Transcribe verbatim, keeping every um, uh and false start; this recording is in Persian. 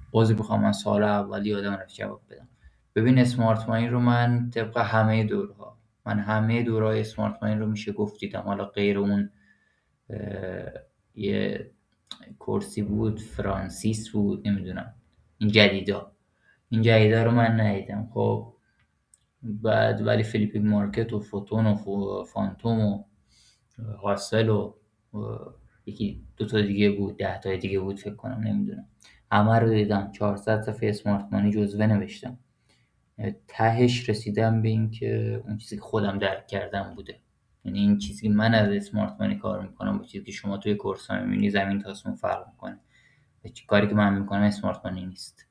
عذر میخوام من سال اول یادم رفت جواب بدم. ببین اسمارت ماین رو من طبق همه دورها، من همه دورهای اسمارت ماین رو میشه گفت دیدم، حالا غیر اون اه، یه کورسی بود فرانسیس بود نمیدونم، این جدیدا این جدیدا رو من ندیدم. خب بعد ولی فیلیپین مارکت و فوتون و فو- فانتوم و هاسل و و یکی دو تا دیگه بود، ده تا دیگه بود فکر کنم نمیدونم، همه رو دیدم. چهارصد صفحه اسمارت مانی جزوه نوشتم. تهش رسیدم به این که اون چیزی که خودم درک کردم بوده، یعنی این چیزی که من از اسمارت مانی کار میکنم با چیزی که شما توی کورس ها میبینی زمین تا آسمون فرق میکنه. چی کاری که من میکنم اسمارت مانی نیست.